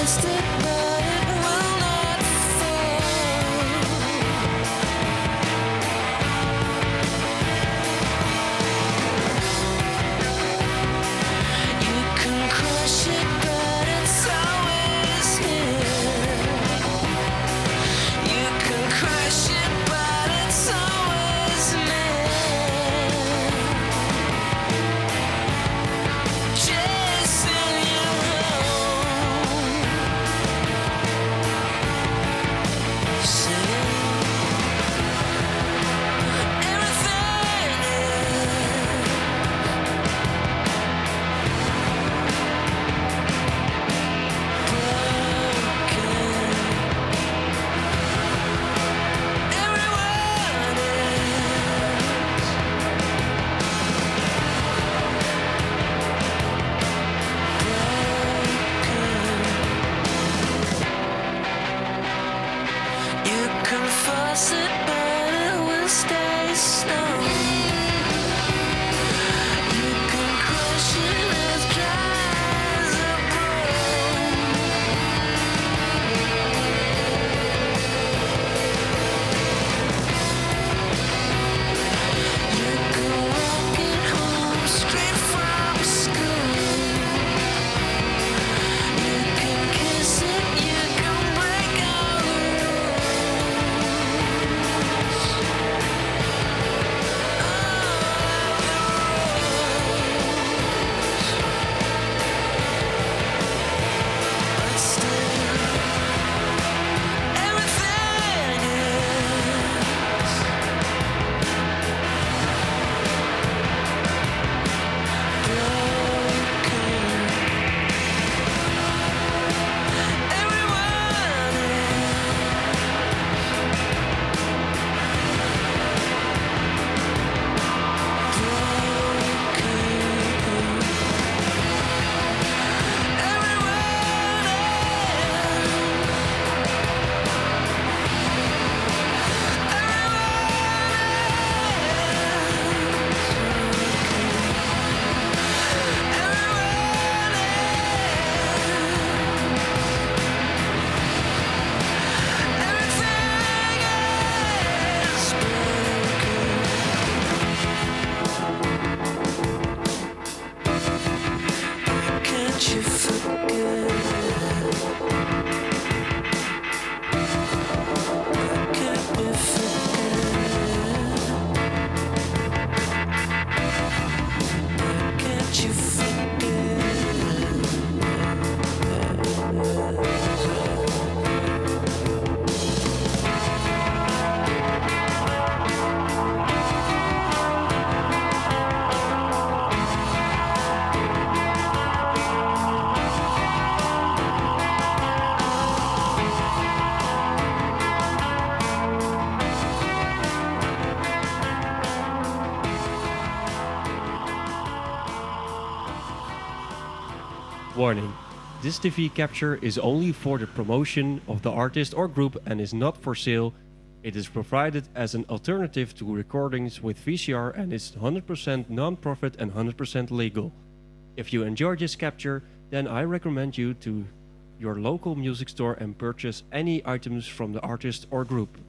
Warning: this TV capture is only for the promotion of the artist or group and is not for sale. It is provided as an alternative to recordings with VCR and is 100% non-profit and 100% legal. If you enjoy this capture, then I recommend you to your local music store and purchase any items from the artist or group.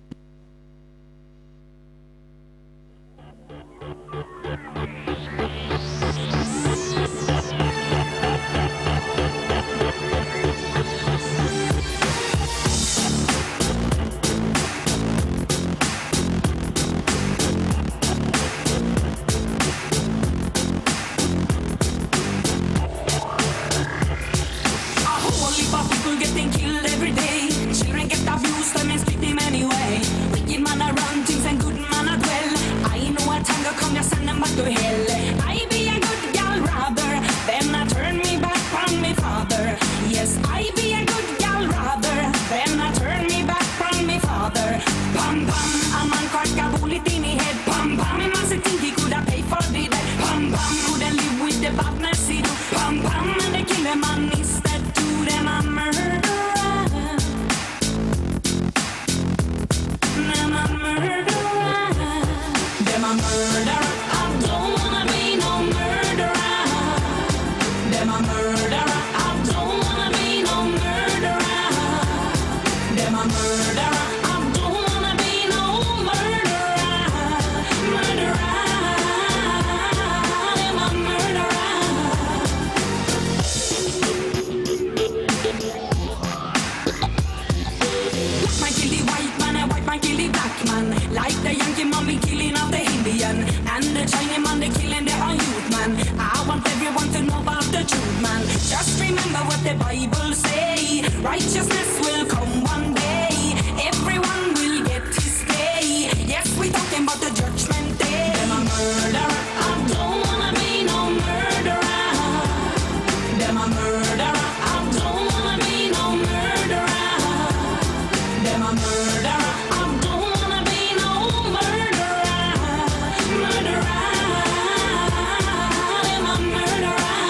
youth man. Like the Yankee man be killing of the Indian, and the Chinese man they killing their own youth man. I want everyone to know about the truth man. Just remember what the Bible say. Righteousness will come one day. Everyone will get his pay. Yes, we talking about the judgment day. Them a murderer. I don't wanna be no murderer. Them a murderer. I don't wanna be no murderer. Them a murderer. I don't wanna be no murderer. Murderer. Them a murderer.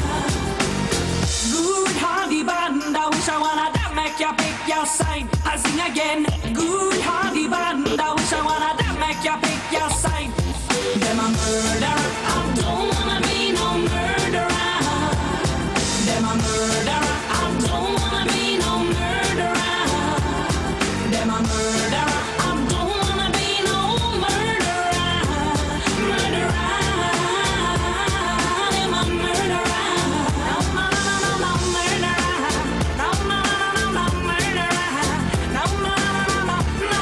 Good hardy band. I wish I wanna that make you pick your side. I sing again. Good hardy band. I wish I wanna that make you pick your side. Them a murderer. I don't wanna be no murderer. Them a murderer. I don't wanna be no murderer. Them a murderer. I don't wanna be no murderer. Murderer. Them a murderer. No, no, no, no, no, murderer. No, no, no, no, no, murderer. No, no, no, no, no,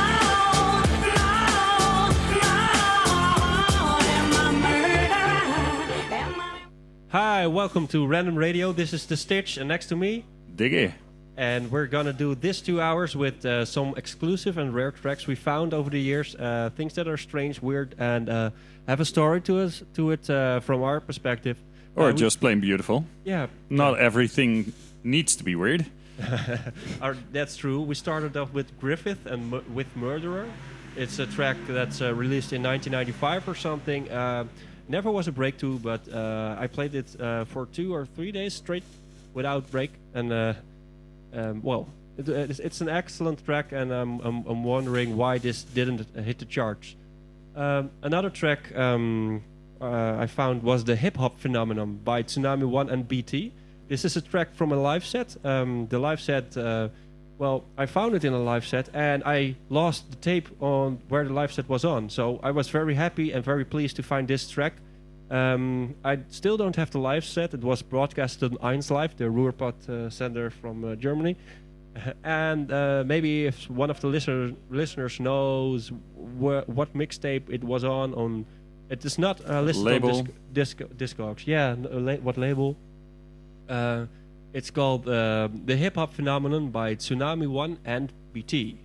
no, them a murderer. Them a Hi, welcome to Random Radio. This is The Stitch, and next to me, Diggy. and we're gonna do this 2 hours with some exclusive and rare tracks we found over the years, things that are strange, weird, and have a story to it from our perspective. Or we- just plain beautiful. yeah, Not everything needs to be weird. that's true. We started off with Griffith and with Murderer. It's a track that's released in 1995 or something. Never was a breakthrough, but I played it for 2 or 3 days straight without break, and well, it's an excellent track, and I'm wondering why this didn't hit the charts. Another track I found was the Hip Hop Phenomenon by Tsunami One and BT. This is a track from a live set. The live set, well, I found it in a live set, and I lost the tape on where the live set was on. So I was very happy and very pleased to find this track. I still don't have the live set. It was broadcasted on 1 Live, the Ruhrpott sender from Germany. And maybe if one of the listeners knows what mixtape it was on, it is not listed Label. on Discogs. Yeah, what label? It's called The Hip Hop Phenomenon by Tsunami One and BT.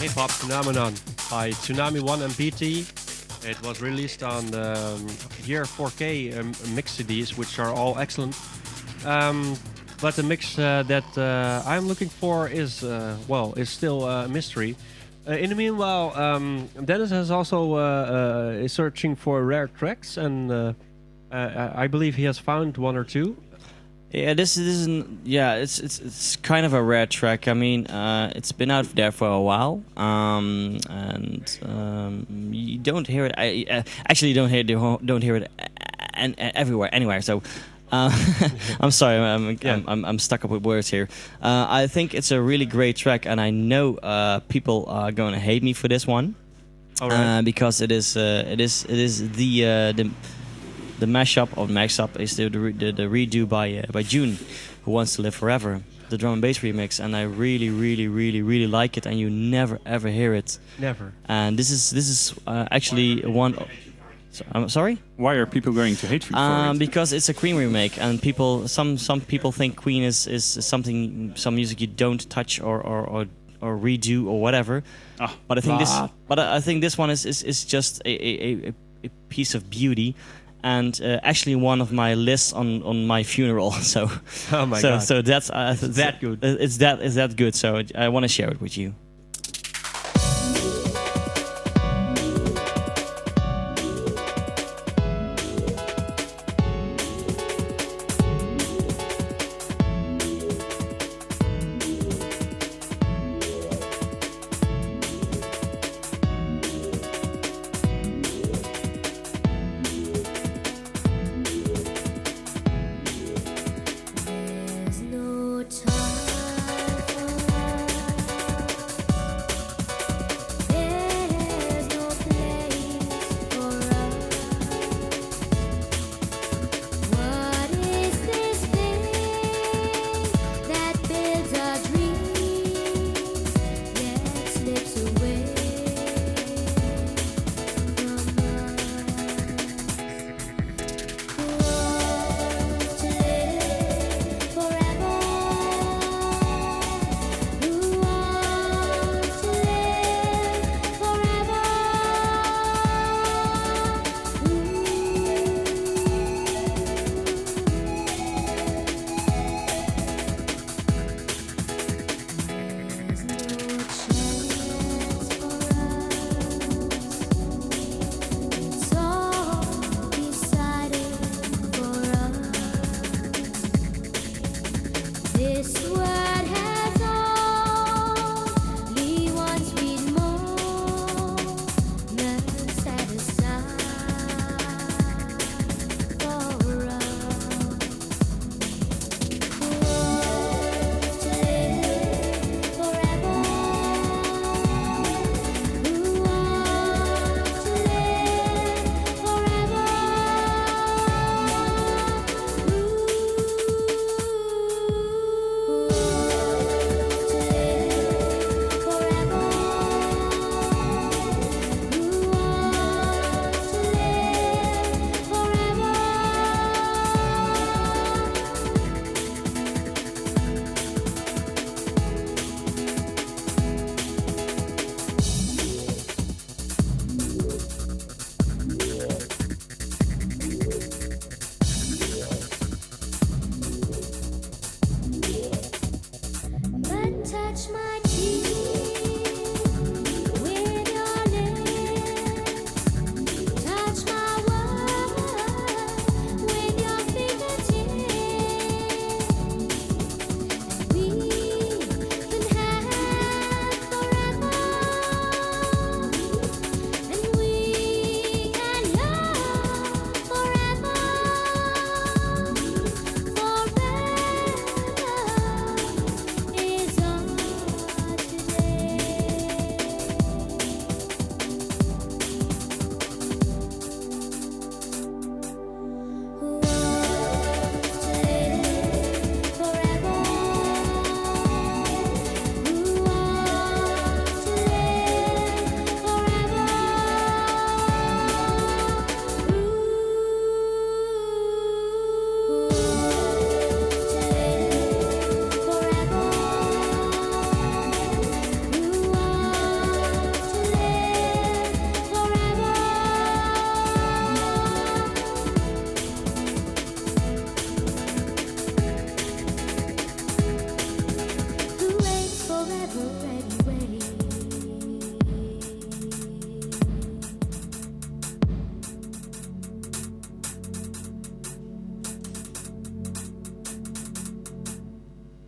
Hip Hop Phenomenon by Tsunami One and BT. It was released on the Year 4K mix CDs, which are all excellent. But the mix that I'm looking for is still a mystery. In the meanwhile, Dennis has also is searching for rare tracks, and I believe he has found one or two. Yeah, this isn't. Yeah, it's kind of a rare track. I mean, it's been out there for a while, and you don't hear it. I actually don't hear it everywhere, anywhere. So. I'm sorry, I'm stuck up with words here. I think it's a really great track, and I know people are going to hate me for this one, because it is the mashup or mix-up is the redo by June, Who Wants to Live Forever, the drum and bass remix, and I really, really, really, really like it, and you never ever hear it. Never. And this is actually one. I'm sorry. Why are people going to hate you for it? Because it's a Queen remake, and some people think Queen is some music you don't touch or redo or whatever. But I think this one is just a piece of beauty, and actually one of my lists on my funeral. So oh my God. So that's it's that good. It's that good. So I want to share it with you. There's no time for love.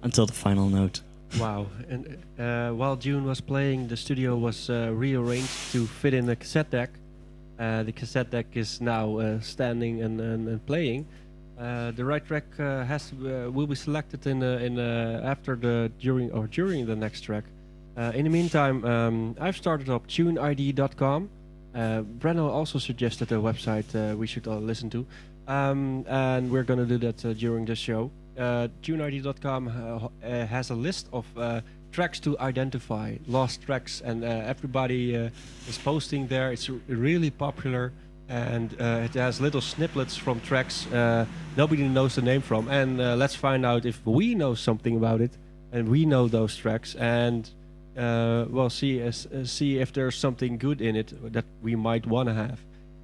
until the final note. Wow. And while June was playing, the studio was rearranged to fit in a cassette deck. The cassette deck is now standing and playing. The right track will be selected during the next track. In the meantime, I've started up TuneID.com. Brenno also suggested a website we should all listen to, and we're gonna do that during the show. TuneID.com has a list of tracks to identify, lost tracks, and everybody is posting there. It's really popular, and it has little snippets from tracks nobody knows the name from. And let's find out if we know something about it, and we know those tracks, and see if there's something good in it that we might want to have.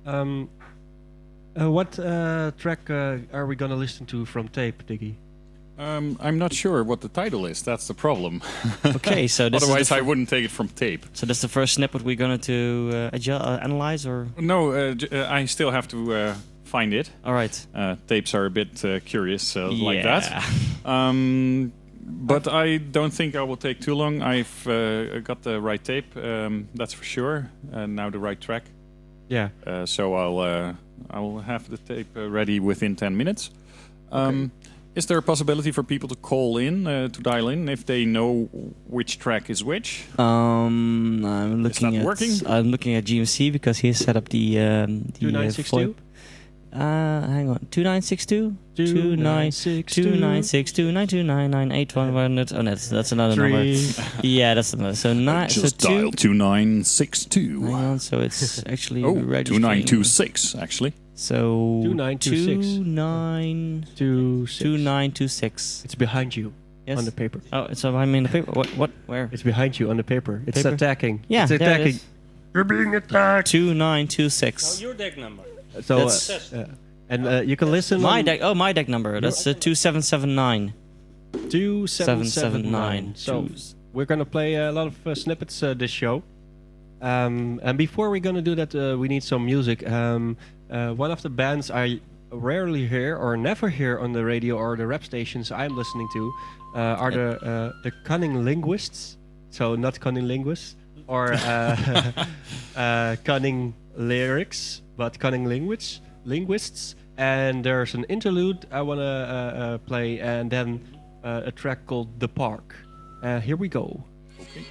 What track are we gonna listen to from tape, Diggy? I'm not sure what the title is. That's the problem. Okay, so this otherwise I wouldn't take it from tape. So that's the first snippet we're going to analyze, or no? I still have to find it. All right. Tapes are a bit curious like that. But I don't think I will take too long. I've got the right tape. That's for sure. Now the right track. Yeah. So I'll have the tape ready within 10 minutes. Okay. Is there a possibility for people to call in, to dial in, if they know which track is which? I'm looking at working? I'm looking at GMC because he has set up the 2962. Hang on, 2962 2962 2962 Oh, that's another number. Yeah, that's another. So Just dial 2962. Hang on, so it's actually 2926 actually. So 2926. 2926. It's behind you. Yes. On the paper. Oh, it's behind me in the paper. What? Where? It's behind you on the paper. It's Paper? attacking. Yeah, it's there it attacking. is. You're being attacked. 2926. Your deck number. So, That's- you can listen. My on deck. Oh, my deck number. That's 2779. 2779. So we're gonna play a lot of snippets this show. And before we're gonna do that, we need some music. One of the bands I rarely hear or never hear on the radio or the rap stations I'm listening to are the Cunning Linguists. So not Cunning Linguists or Cunning Lyrics, but Cunning Linguists. And there's an interlude I wanna play, and then a track called The Park. Here we go. Okay.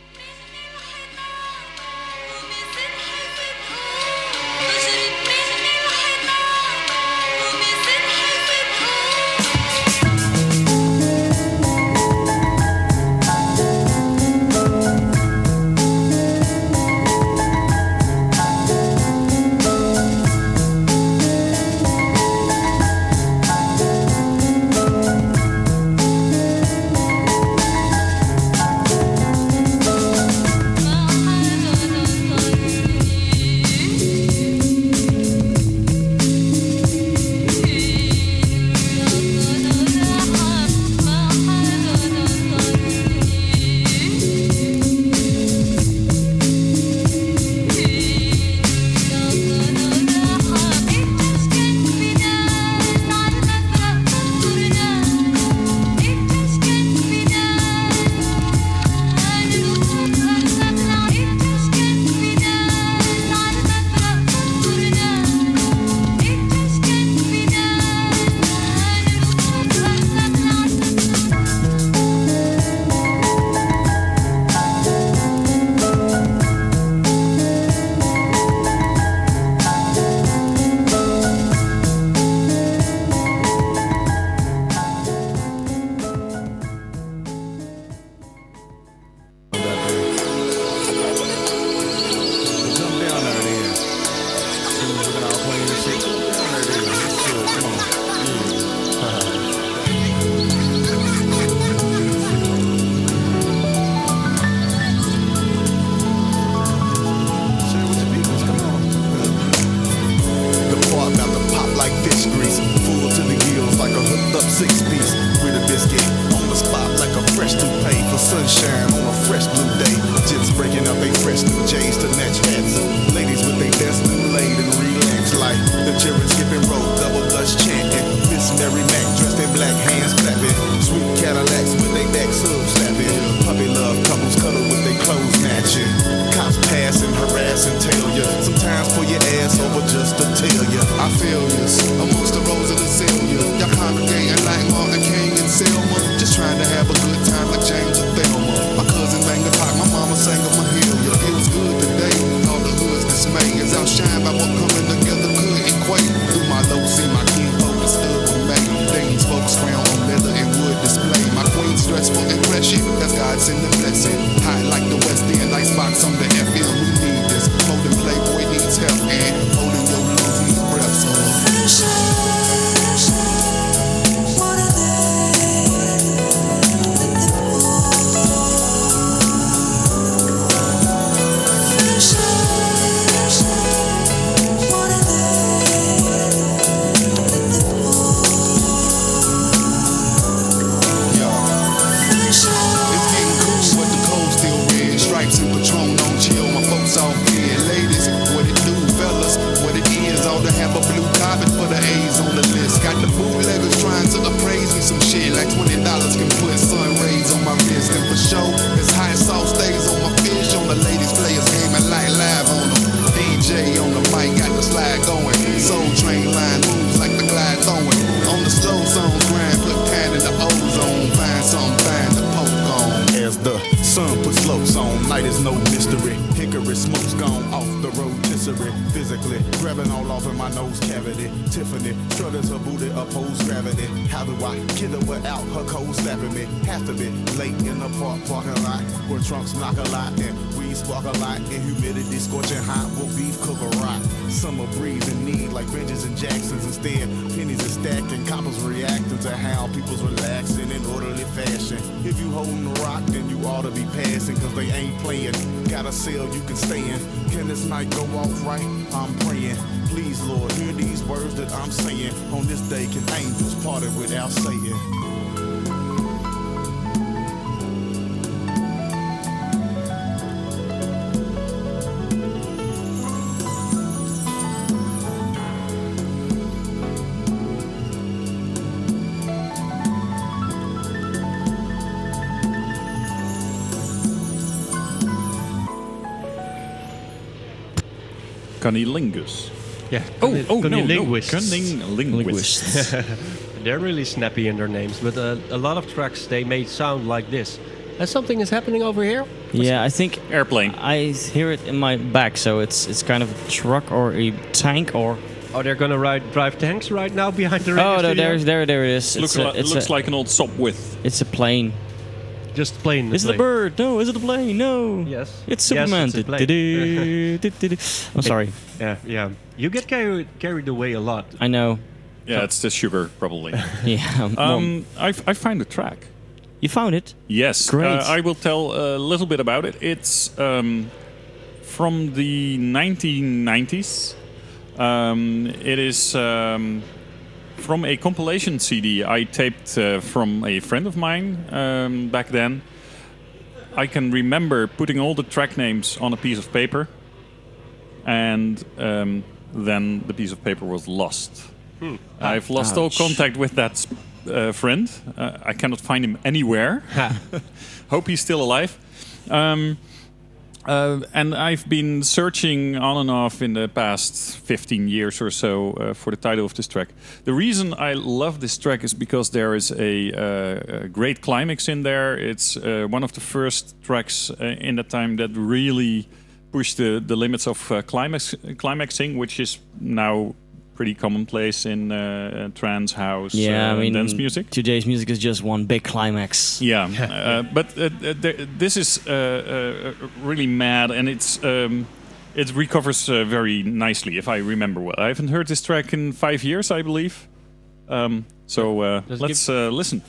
nose cavity. Tiffany, strutters her booty, oppose gravity. How do I kill her without her cold slapping me? Have to be late in the parking lot, where trunks knock a lot and weed spark a lot, and humidity scorching hot will beef cook a rot. Summer breeze in need like Benjis and Jacksons. Instead, pennies are stacked and coppers reacting to how people's relaxing in orderly fashion. If you holding the rock, then you ought to be passing, cause they ain't playing. Got a cell you can stay in. Can this night go off right? I'm praying. Please, Lord, hear these words that I'm saying. On this day, can angels party without saying? Cunnilingus. Yeah. Cunnilinguists. Linguists. They're really snappy in their names, but a lot of tracks they may sound like this. Something is happening over here. Yeah, I think Airplane. I hear it in my back, so it's kind of a truck or a tank or. Oh, they're gonna drive tanks right now behind the radio Oh, no, studio? there it is. Looks like an old Sopwith. It's a plane. Just plane. Is it a bird? No. Is it a plane? No. Yes. It's Superman. Yes, it's a plane. I'm sorry. Yeah. You get carried away a lot. I know. Yeah, it's the sugar, probably. Yeah. I found a track. You found it? Yes. Great. I will tell a little bit about it. It's from the 1990s. It is from a compilation CD I taped from a friend of mine back then. I can remember putting all the track names on a piece of paper, and then the piece of paper was lost. I've lost all contact with that friend. I cannot find him anywhere. Hope he's still alive. And I've been searching on and off in the past 15 years or so for the title of this track. The reason I love this track is because there is a great climax in there. It's one of the first tracks in that time that really pushed the limits of climaxing, which is now pretty commonplace in trance, house, dance music. Today's music is just one big climax. Yeah, but this is really mad, and it recovers very nicely, if I remember well. I haven't heard this track in 5 years, I believe. So let's listen.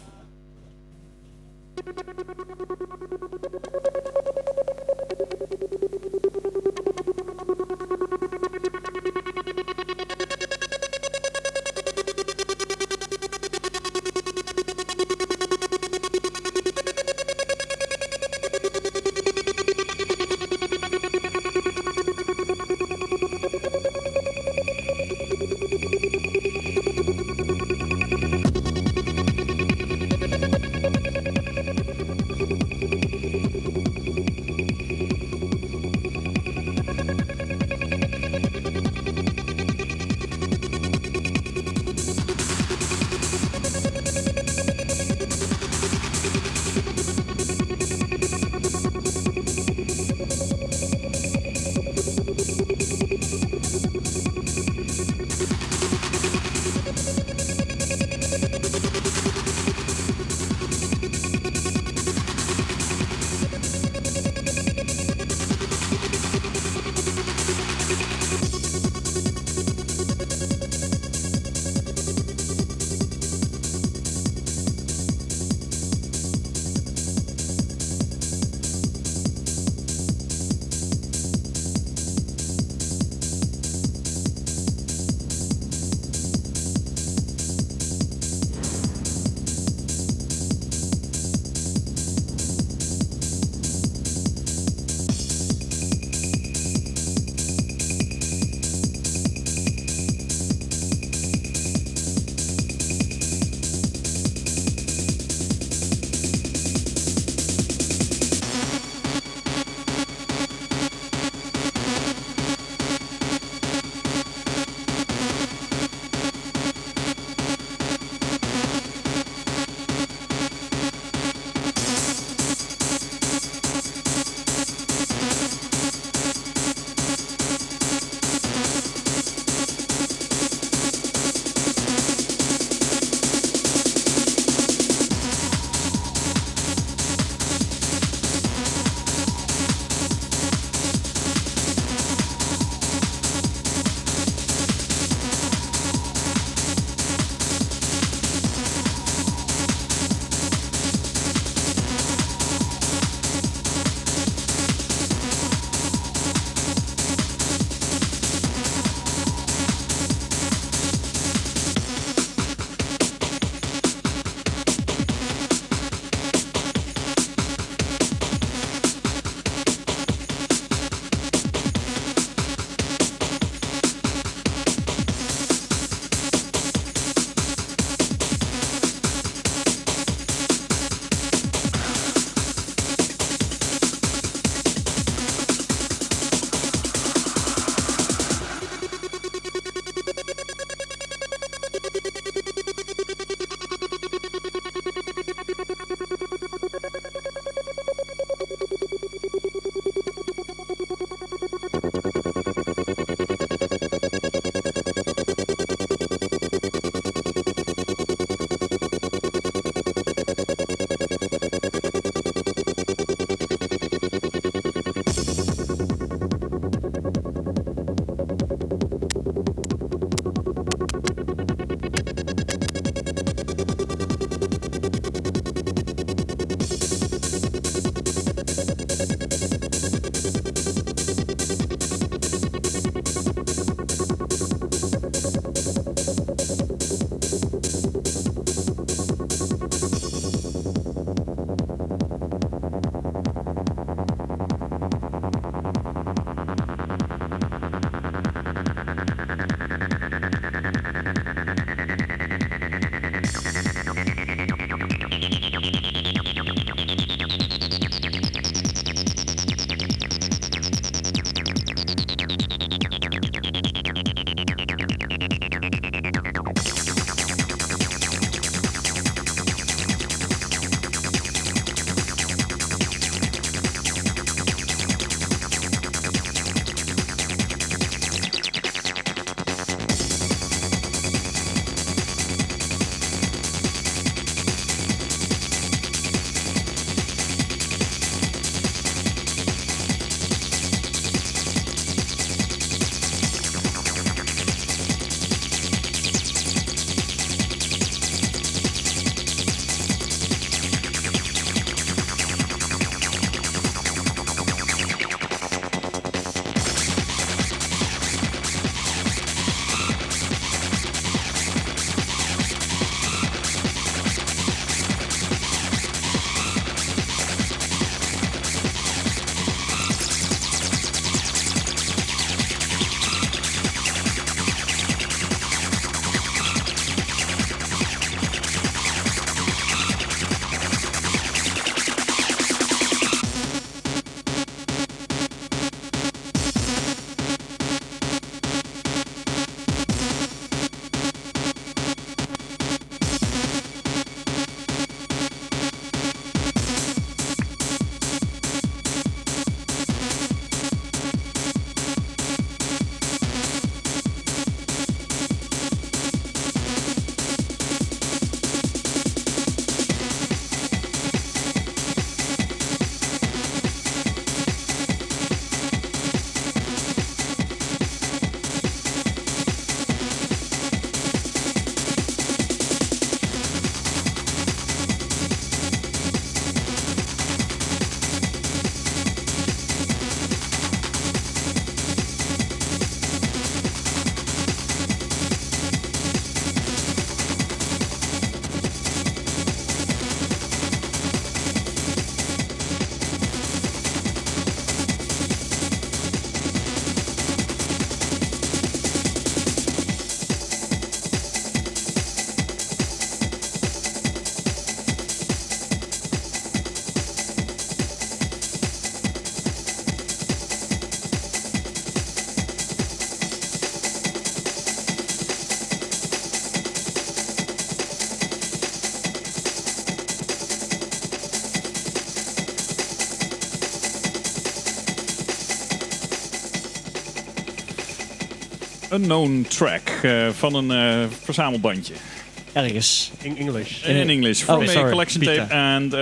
unknown track van een verzamelbandje. Ergens. In English. In English, from a sorry, collection Pita. tape. And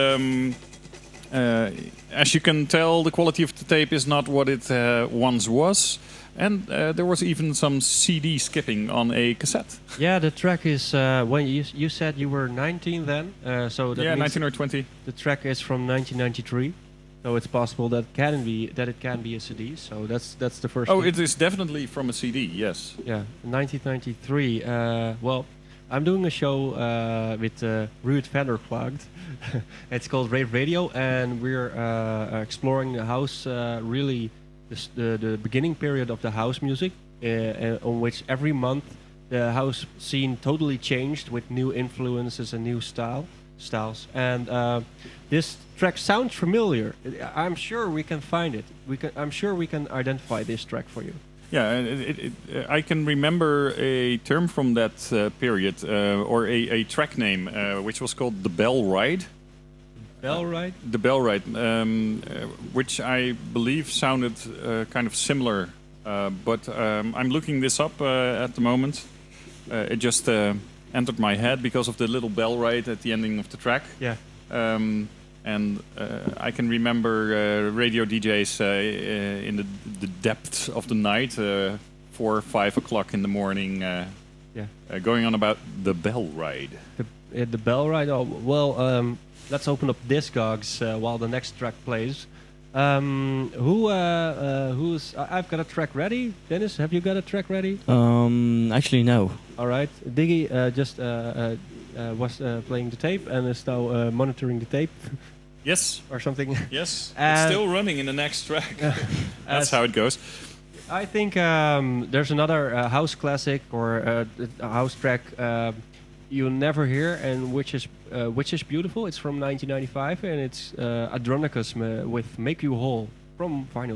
as you can tell, the quality of the tape is not what it once was. And there was even some CD skipping on a cassette. Yeah, the track is when you said you were 19 then, so that Yeah, means 19 or 20. the track is from 1993. So it's possible that it can be a CD. So that's the first. Oh, thing. it is definitely from a CD. Yes. Yeah, 1993. Well, I'm doing a show with Ruud Vanderklaagd. It's called Rave Radio, and we're exploring the house, really the beginning period of the house music, on which every month the house scene totally changed with new influences and new styles. And this track sounds familiar. I'm sure we can find it. I'm sure we can identify this track for you. Yeah, I can remember a term from that period, or a track name, which was called the Bell Ride. Bell Ride? The Bell Ride, which I believe sounded kind of similar, but I'm looking this up at the moment. It just entered my head because of the little bell ride at the ending of the track. Yeah. And I can remember radio DJs in the depths of the night, 4 or 5 o'clock in the morning, going on about the Bell Ride. The Bell Ride? Oh, well, let's open up Discogs while the next track plays. Who's? I've got a track ready. Dennis, have you got a track ready? Actually, no. All right. Diggy just was playing the tape and is now monitoring the tape. Yes. Or something. Yes. It's still running in the next track. That's how it goes. I think there's another house classic or a house track you'll never hear, and which is beautiful. It's from 1995, and it's Adronicus with "Make You Whole" from vinyl.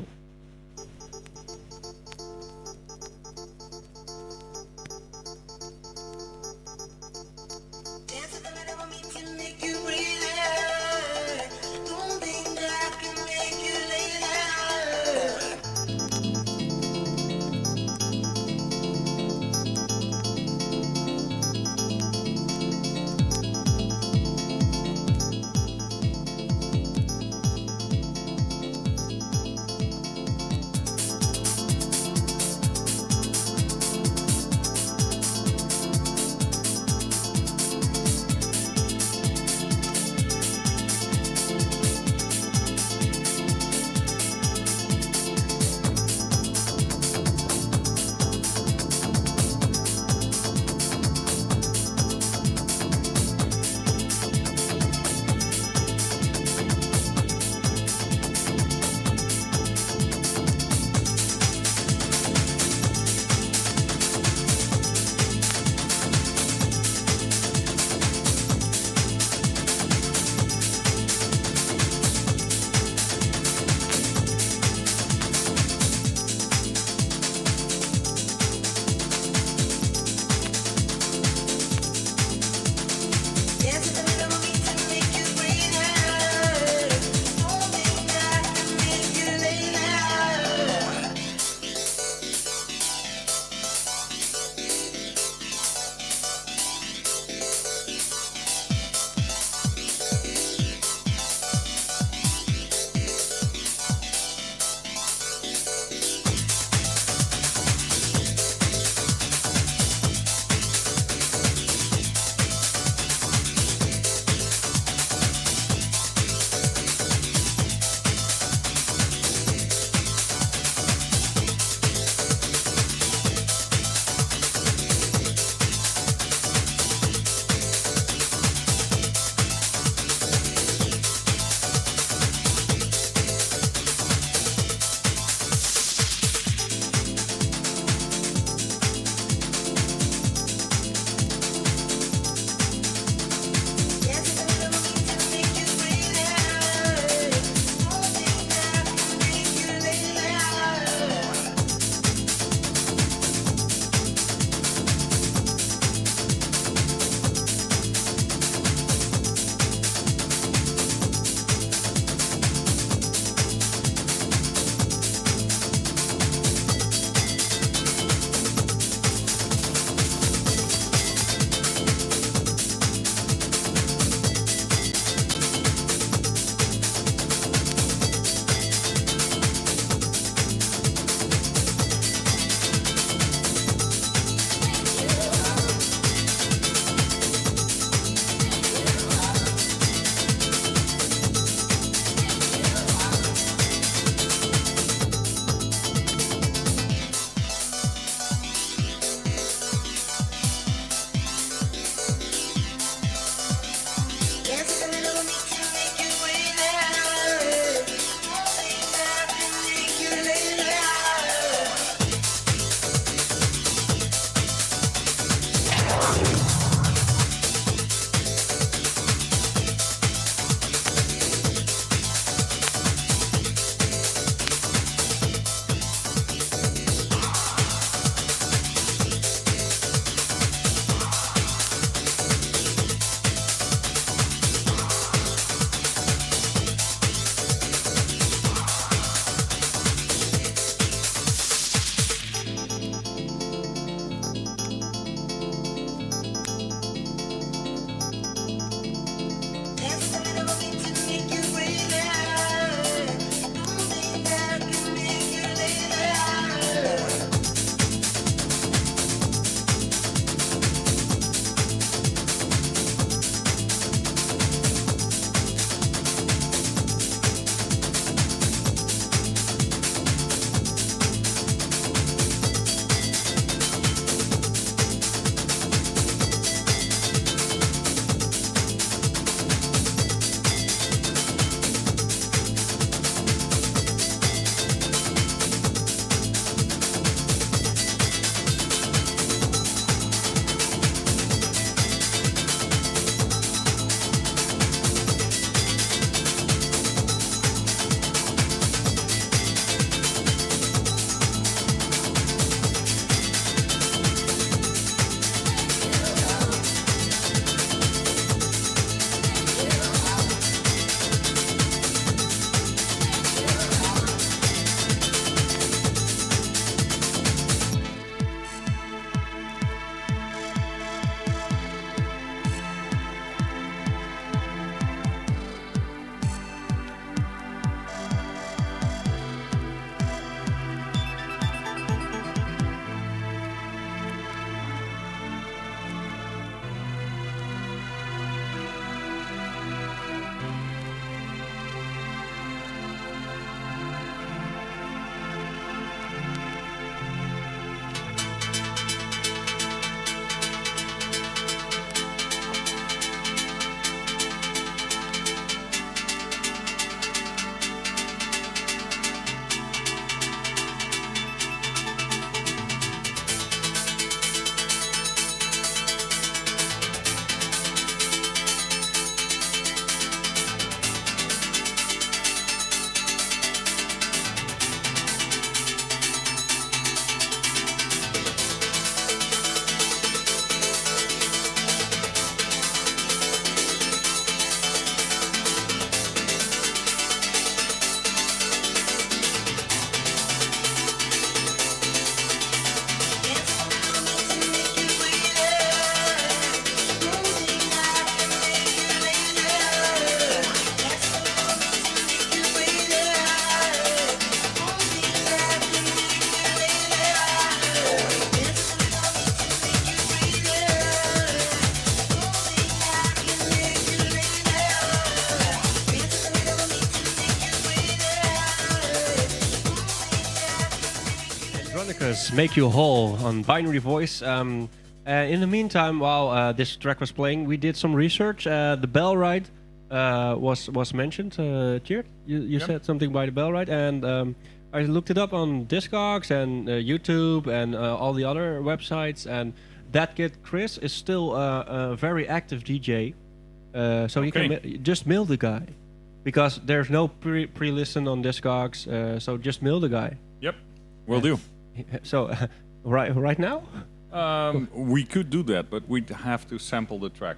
Circus, Make You Whole on Binary Voice. In the meantime, while this track was playing, we did some research. The Bell Ride was mentioned. Tjeerd, you said something by the Bell Ride, and I looked it up on Discogs and YouTube and all the other websites, and That Kid Chris is still a very active DJ. So you can just mail the guy, because there's no pre-listen on Discogs. So just mail the guy. Yep, will do. So right now, we could do that, but we'd have to sample the track.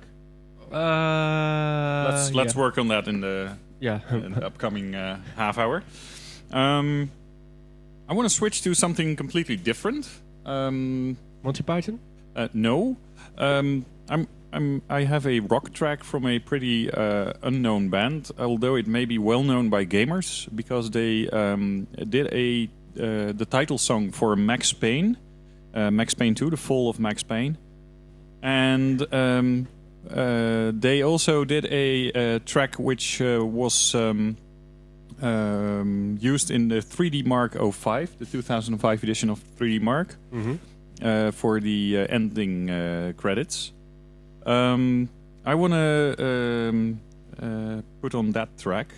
Let's work on that in the upcoming half hour. I want to switch to something completely different. Monty Python? No. I have a rock track from a pretty unknown band, although it may be well known by gamers, because they did the title song for Max Payne, Max Payne 2, The Fall of Max Payne, and they also did a track which was used in the 3D Mark 05, the 2005 edition of 3D Mark, for the ending credits. I want to put on that track,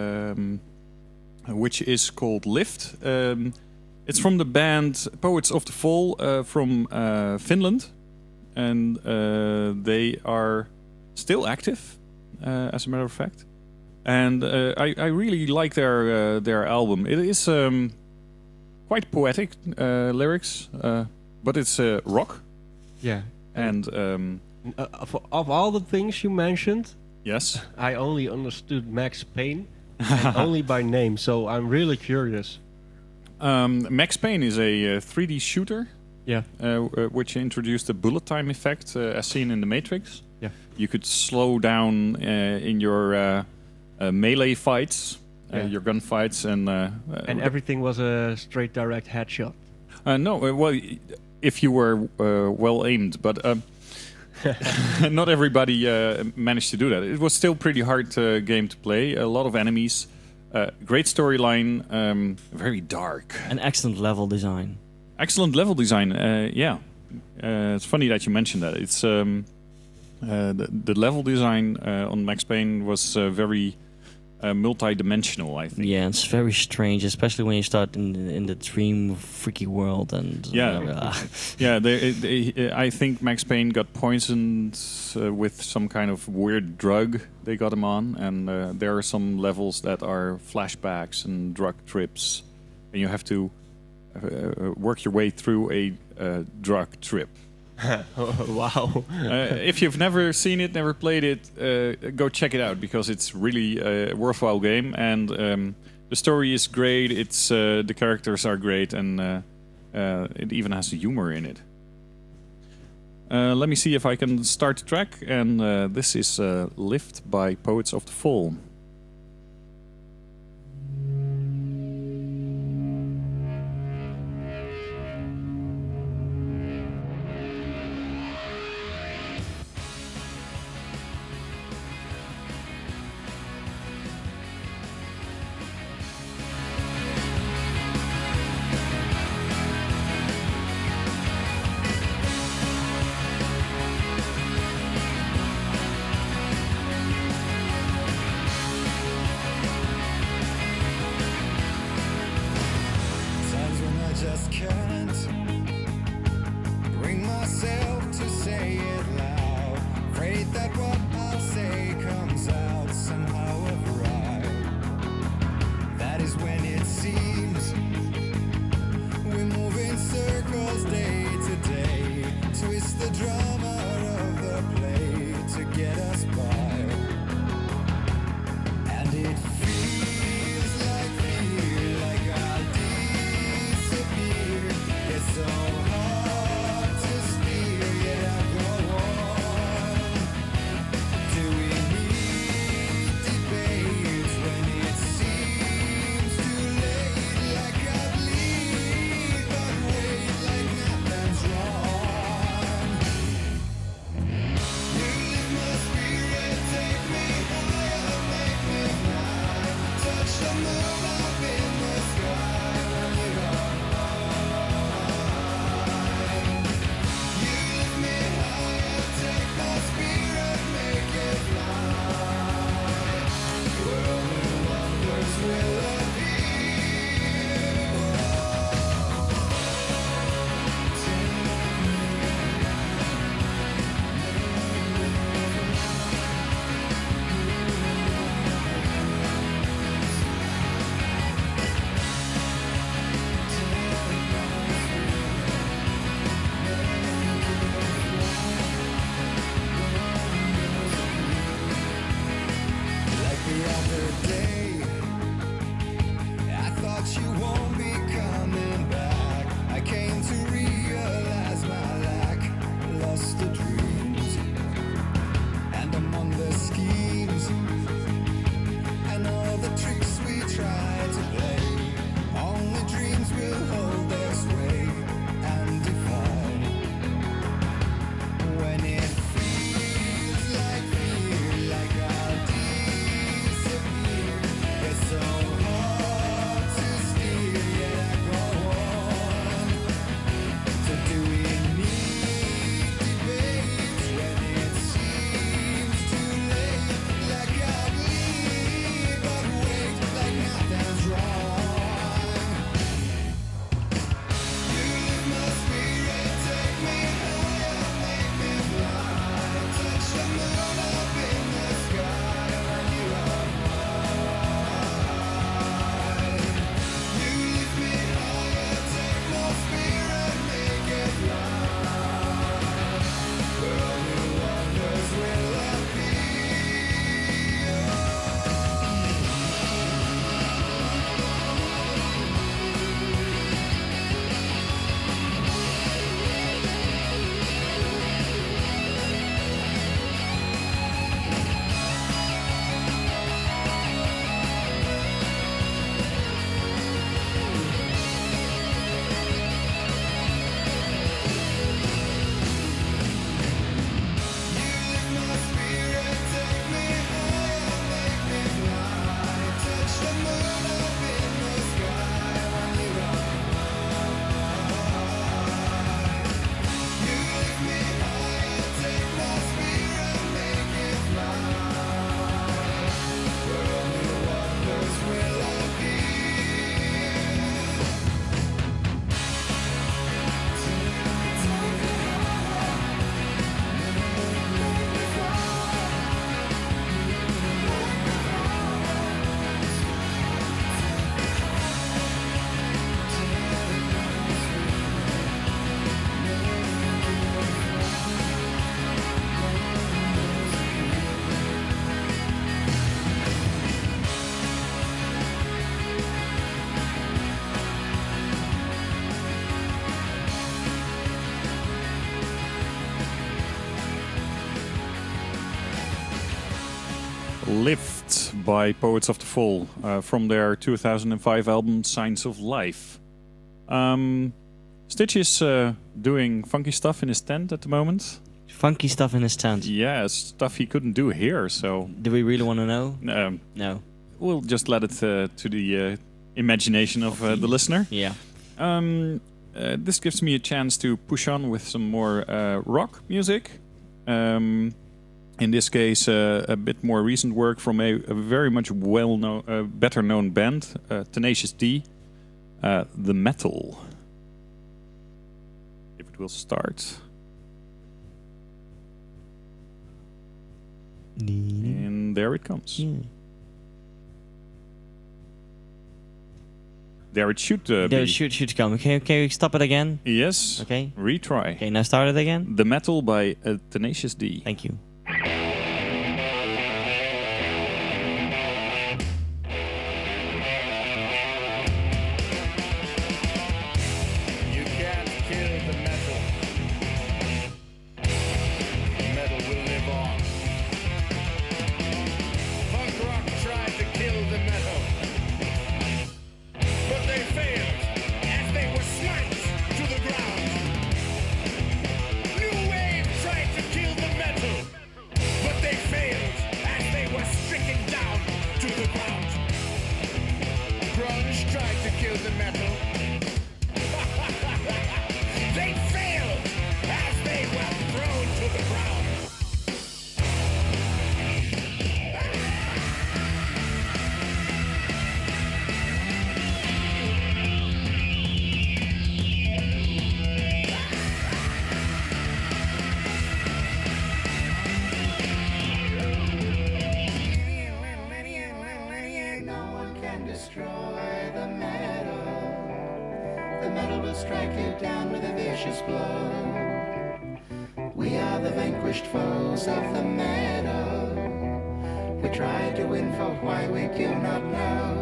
which is called Lift. It's from the band Poets of the Fall from Finland, and they are still active, as a matter of fact. And I really like their album. It is quite poetic lyrics, but it's rock. Yeah. And of all the things you mentioned, yes, I only understood Max Payne, and only by name. So I'm really curious. Max Payne is a 3D shooter. Yeah. Which introduced the bullet time effect, as seen in The Matrix. Yeah. You could slow down in your melee fights, your gun fights, and everything was a straight direct headshot. No, well, if you were well aimed, but not everybody managed to do that. It was still pretty hard game to play. A lot of enemies, great storyline, very dark. An excellent level design. Excellent level design, yeah. It's funny that you mentioned that. It's the level design on Max Payne was very multi-dimensional, I think. Yeah, it's very strange, especially when you start in the dream freaky world. And I think Max Payne got poisoned with some kind of weird drug they got him on, and there are some levels that are flashbacks and drug trips, and you have to work your way through a drug trip. Wow. If you've never seen it, never played it, go check it out, because it's really a worthwhile game, and the story is great. It's the characters are great, and it even has humor in it. Let me see if I can start the track, and this is Lift by Poets of the Fall. day. I thought you won't be coming back. I came to realize my lack, lost the dreams, and among the schemes and all the tricks we tried to play, only dreams will hold their sway and defy. When it feels like I'll disappear, it's so hard to steer, yet I go on. So do we need debates when it seems too late? Like I bleed, but wait, like nothing's wrong. You lift my spirit, take me higher, make me fly. Touch the moon up in the sky when you are mine. You lift me higher, take my spirit, make it fly. Where only wonders will appear. Lift by Poets of the Fall from their 2005 album Signs of Life. Stitch is doing funky stuff in his tent at the moment. Funky stuff in his tent. Yeah, stuff he couldn't do here, so... Do we really want to know? No. We'll just let it to the imagination of the listener. Yeah. This gives me a chance to push on with some more rock music. In this case, a bit more recent work from a very much well-known, better-known band, Tenacious D, The Metal. If it will start. And there it comes. Yeah. There it should be. There it should come. Okay, we stop it again? Yes. Okay. Retry. Okay, now start it again. The Metal by Tenacious D. Thank you. You can't kill the metal. Metal will live on. Punk rock tried to kill the metal, but they failed as they were sliced to the ground. New wave tried to kill the metal, but they failed as they were stricken down to the ground. Grunge tried to kill the metal. They failed as they were thrown to the ground. No one can destroy the metal. The metal will strike you down with a vicious blow. We are the vanquished foes of the metal. We try to win for why we do not know.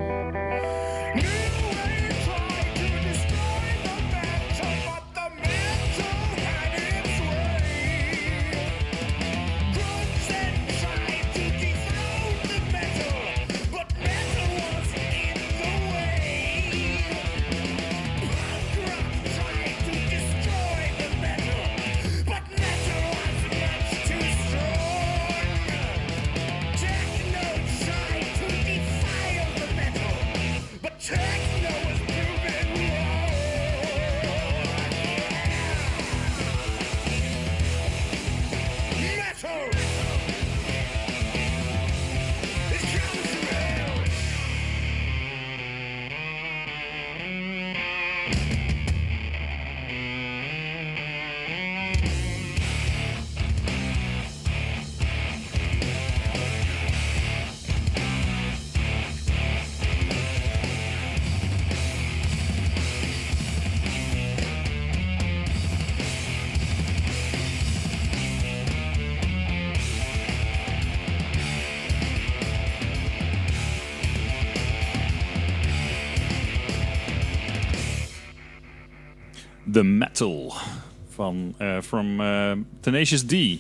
The Metal from Tenacious D.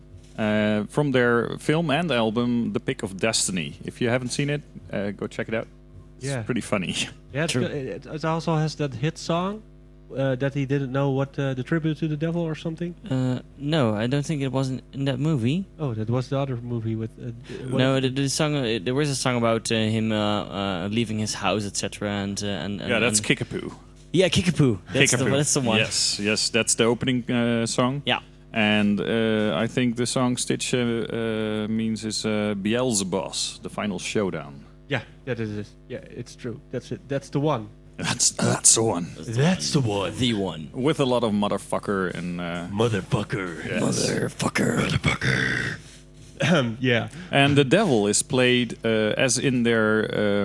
From their film and album, The Pick of Destiny. If you haven't seen it, go check it out. It's pretty funny. Yeah, it also has that hit song that he didn't know what the tribute to the devil or something. No, I don't think it was in that movie. Oh, that was the other movie with. No, the song. There was a song about him leaving his house, etc. And that's Kickapoo. Yeah, Kickapoo. That's the one. Yes, that's the opening song. Yeah. And I think the song Stitch means is Beelzebub, the final showdown. Yeah, that is it. Yeah, it's true. That's it. That's the one. That's the one. That's the one. The one. With a lot of motherfucker and... Motherfucker. Yes. Motherfucker. Yeah. And the devil is played as in their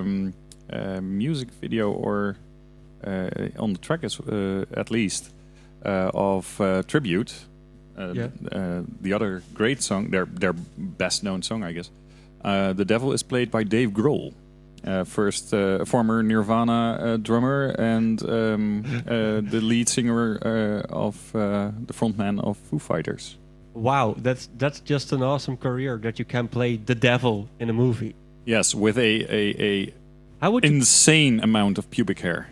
music video or... on the track at least of Tribute, the other great song, their best known song, I guess. The Devil is played by Dave Grohl, former Nirvana drummer and the lead singer of the frontman of Foo Fighters. Wow, that's just an awesome career that you can play the devil in a movie. Yes, with a how would insane amount of pubic hair.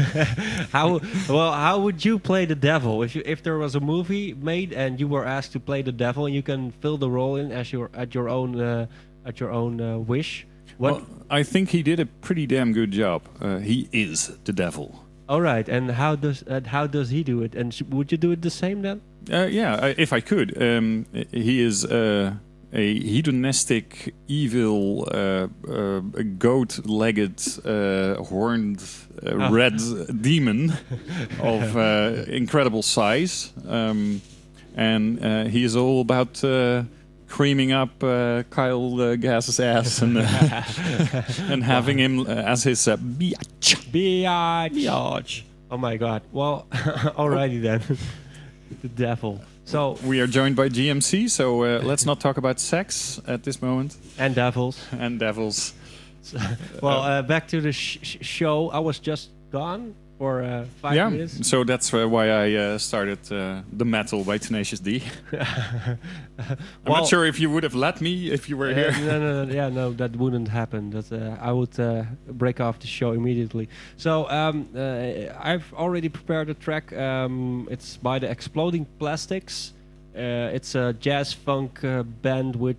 How would you play the devil if there was a movie made and you were asked to play the devil and you can fill the role in as at your own wish? Well, I think he did a pretty damn good job. He is the devil. All right, and how does he do it? And would you do it the same then? Yeah, if I could. He is a hedonistic, evil, goat-legged, horned, red demon of incredible size. And he is all about creaming up Kyle Gass's ass and and having him as his biatch. Biatch. Oh my god. Well, alrighty then. The devil. So we are joined by GMC, so let's not talk about sex at this moment. And devils. And devils. Well, back to the show. I was just gone for 5 minutes. Yeah, so that's why I started The Metal by Tenacious D. I'm not sure if you would have let me if you were here. No, that wouldn't happen. That I would break off the show immediately. So I've already prepared a track. It's by the Exploding Plastics. It's a jazz funk band with